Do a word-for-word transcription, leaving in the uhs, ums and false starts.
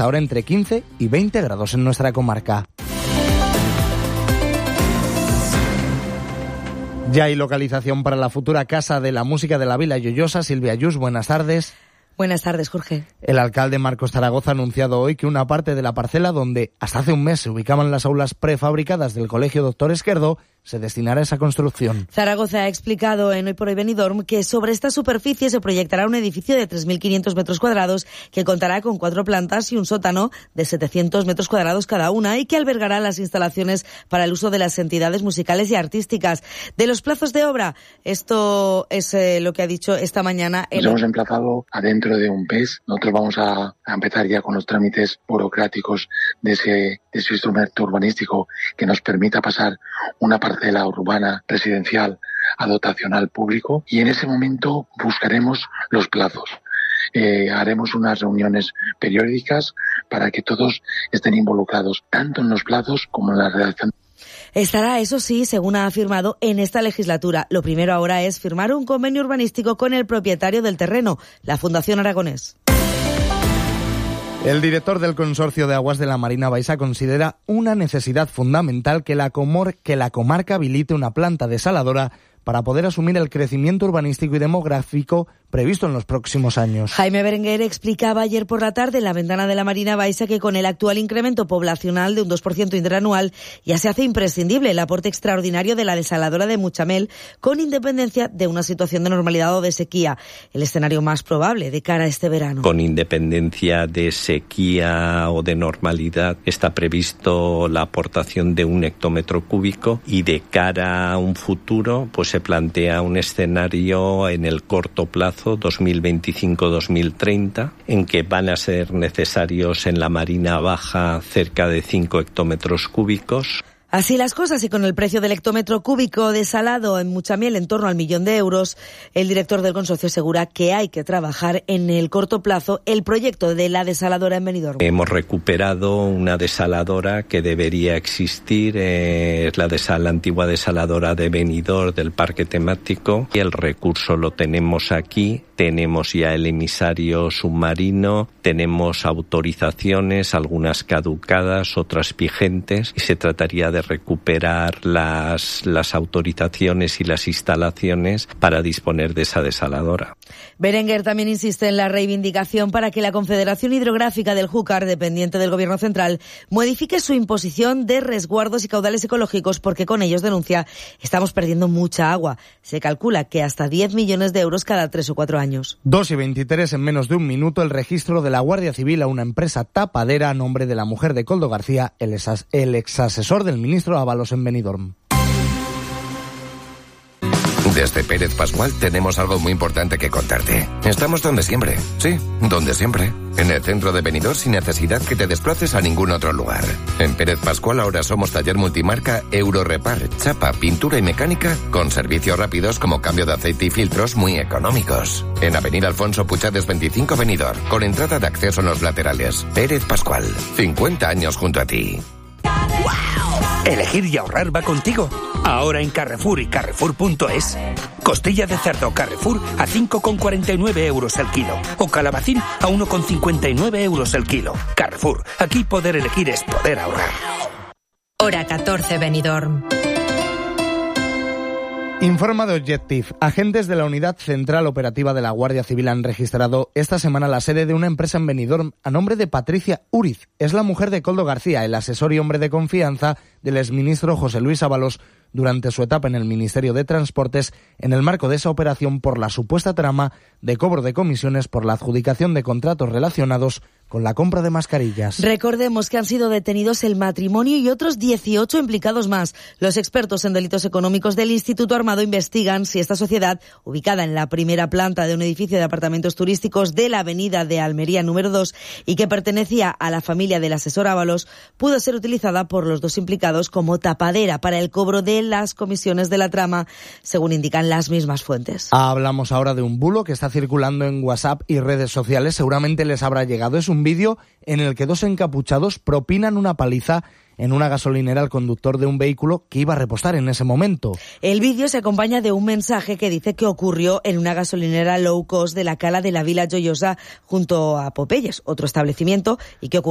hasta ahora entre quince y veinte grados en nuestra comarca. Ya hay localización para la futura Casa de la Música de la Vila Lloyosa. Silvia Ayús, buenas tardes. Buenas tardes, Jorge. El alcalde Marcos Zaragoza ha anunciado hoy que una parte de la parcela donde hasta hace un mes se ubicaban las aulas prefabricadas del Colegio Doctor Esquerdo se destinará a esa construcción. Zaragoza ha explicado en Hoy por Hoy Benidorm que sobre esta superficie se proyectará un edificio de tres mil quinientos metros cuadrados que contará con cuatro plantas y un sótano de setecientos metros cuadrados cada una y que albergará las instalaciones para el uso de las entidades musicales y artísticas. De los plazos de obra, esto es eh, lo que ha dicho esta mañana. El... Nos hemos emplazado a dentro de un mes. Nosotros vamos a, a empezar ya con los trámites burocráticos de ese, de ese instrumento urbanístico que nos permita pasar una parcela urbana residencial a dotacional público y en ese momento buscaremos los plazos. Eh, haremos unas reuniones periódicas para que todos estén involucrados, tanto en los plazos como en la redacción. Estará, eso sí, según ha afirmado, en esta legislatura. Lo primero ahora es firmar un convenio urbanístico con el propietario del terreno, la Fundación Aragonés. El director del Consorcio de Aguas de la Marina Baixa considera una necesidad fundamental que la, comor- que la comarca habilite una planta desaladora para poder asumir el crecimiento urbanístico y demográfico previsto en los próximos años. Jaime Berenguer explicaba ayer por la tarde en la ventana de la Marina Baixa que con el actual incremento poblacional de un dos por ciento interanual ya se hace imprescindible el aporte extraordinario de la desaladora de Muchamel con independencia de una situación de normalidad o de sequía, el escenario más probable de cara a este verano. Con independencia de sequía o de normalidad está previsto la aportación de un hectómetro cúbico y de cara a un futuro pues se plantea un escenario en el corto plazo dos mil veinticinco dos mil treinta, en que van a ser necesarios en la Marina Baja cerca de cinco hectómetros cúbicos. Así las cosas y con el precio del hectómetro cúbico desalado en Muchamiel en torno al millón de euros, el director del consorcio asegura que hay que trabajar en el corto plazo el proyecto de la desaladora en Benidorm. Hemos recuperado una desaladora que debería existir, eh, es la, desal- la antigua desaladora de Benidorm del parque temático y el recurso lo tenemos aquí. Tenemos ya el emisario submarino, tenemos autorizaciones, algunas caducadas, otras vigentes, y se trataría de recuperar las, las autorizaciones y las instalaciones para disponer de esa desaladora. Berenguer también insiste en la reivindicación para que la Confederación Hidrográfica del Júcar, dependiente del Gobierno Central, modifique su imposición de resguardos y caudales ecológicos porque con ellos, denuncia, estamos perdiendo mucha agua. Se calcula que hasta diez millones de euros cada tres o cuatro años. dos y veintitrés, en menos de un minuto, el registro de la Guardia Civil a una empresa tapadera a nombre de la mujer de Koldo García, el, ex- el exasesor del ministro Ábalos en Benidorm. Desde Pérez Pascual tenemos algo muy importante que contarte. Estamos donde siempre, sí, donde siempre. En el centro de Benidorm sin necesidad que te desplaces a ningún otro lugar. En Pérez Pascual ahora somos taller multimarca Eurorepar, chapa, pintura y mecánica con servicios rápidos como cambio de aceite y filtros muy económicos. En Avenida Alfonso Puchades veinticinco Benidorm, con entrada de acceso en los laterales. Pérez Pascual, cincuenta años junto a ti. Elegir y ahorrar va contigo. Ahora en Carrefour y Carrefour punto es. Costilla de cerdo Carrefour a cinco con cuarenta y nueve euros el kilo. O calabacín a uno con cincuenta y nueve euros el kilo. Carrefour. Aquí poder elegir es poder ahorrar. Hora catorce Benidorm. Informa de Objective. Agentes de la Unidad Central Operativa de la Guardia Civil han registrado esta semana la sede de una empresa en Benidorm a nombre de Patricia Uriz. Es la mujer de Koldo García, el asesor y hombre de confianza del exministro José Luis Ábalos durante su etapa en el Ministerio de Transportes en el marco de esa operación por la supuesta trama de cobro de comisiones por la adjudicación de contratos relacionados con la compra de mascarillas. Recordemos que han sido detenidos el matrimonio y otros dieciocho implicados más. Los expertos en delitos económicos del Instituto Armado investigan si esta sociedad, ubicada en la primera planta de un edificio de apartamentos turísticos de la avenida de Almería número dos y que pertenecía a la familia del asesor Ábalos, pudo ser utilizada por los dos implicados como tapadera para el cobro de las comisiones de la trama, según indican las mismas fuentes. Hablamos ahora de un bulo que está circulando en WhatsApp y redes sociales. Seguramente les habrá llegado. Es un vídeo en el que dos encapuchados propinan una paliza en una gasolinera al conductor de un vehículo que iba a repostar en ese momento. El vídeo se acompaña de un mensaje que dice que ocurrió en una gasolinera low cost de la Cala de la Vila Lloyosa junto a Popeyes, otro establecimiento, y que ocurrió